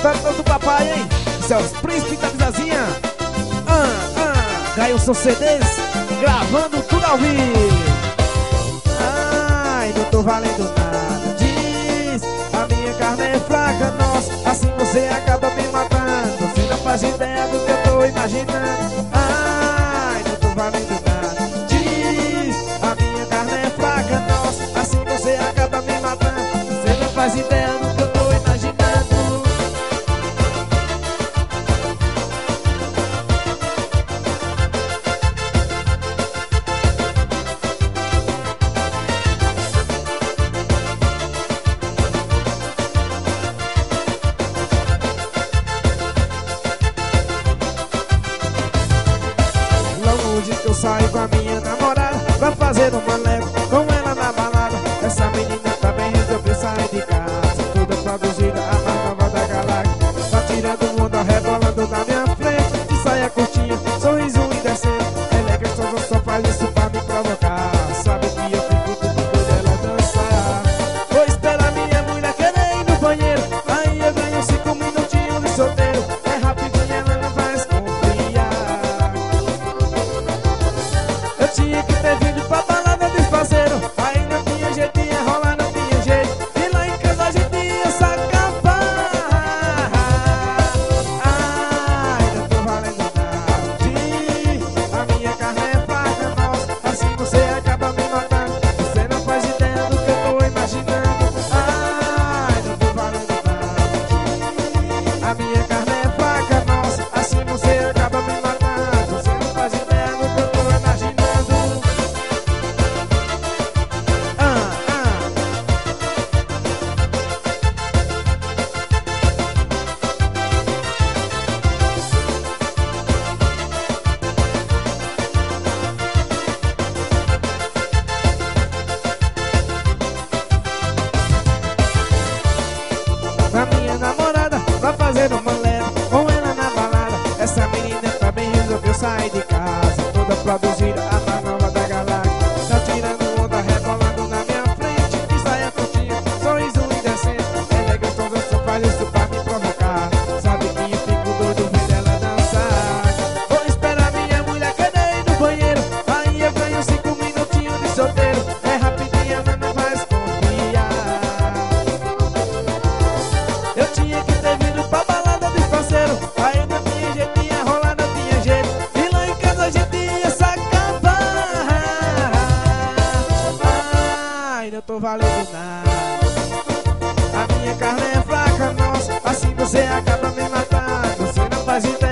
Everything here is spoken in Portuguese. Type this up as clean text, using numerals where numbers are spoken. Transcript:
Festa do papai, hein? Seus príncipes da vizazinha. Gailson CDs, gravando tudo ao vivo. Ai, não tô valendo nada. Diz, a minha carne é fraca, nossa, assim você acaba me matando. Você não faz ideia do que eu tô imaginando. Ai, não tô valendo nada. Diz, a minha carne é fraca, nossa, assim você acaba me matando. Você não faz ideia do que eu tô imaginando. Eu saio com a minha namorada pra fazer uma leva com ela na balada. Essa menina também resolveu sair de casa, toda produzida, a mais nova da galáxia. Tá tirando onda, rebolando na minha frente, de saia curtinha, sorriso indecente. Ela é gostosa, só faz isso pra me provocar. Sabe que eu fico tudo dela dançar. Vou esperar minha mulher querer ir no banheiro, aí eu ganho 5 minutinhos de solteiro. É rapidinho, ela não vai desconfiar. Eu tinha que ter vindo pra balada de parceiro, aí não tinha jeito, ia rolar, não tinha jeito. E lá em casa a gente ia se acabar. Ai, não tô valendo nada. A minha carne é fraca, nossa, assim você acaba me matando. Você não faz ideia do que eu tô imaginando. Ai, não tô valendo nada. A minha carne é fraca, nossa, assim você acaba me matando. Você não faz ideia do que eu tô imaginando. A minha namorada vai fazer uma leva com ela na balada. Essa menina também resolveu sair de casa, toda produzida, a mais nova da galáxia. Tá tirando onda, rebolando na minha frente, de saia curtinha, sorriso indecente. Ela é gostosa, só faz isso pra me provocar. Sabe que eu fico doido vendo ela dançar. Vou esperar minha mulher querer ir no banheiro, aí eu ganho 5 minutinhos de solteiro. É rapidinho, ela não vai desconfiar. Eu tinha que ter vindo pra balada de parceiro, aí não tinha jeito, ia rolar, não tinha jeito. E lá em casa a gente ia se acabar. Ai, não tô valendo nada. A minha carne é fraca, nossa, assim você acaba me matando. Você não faz ideia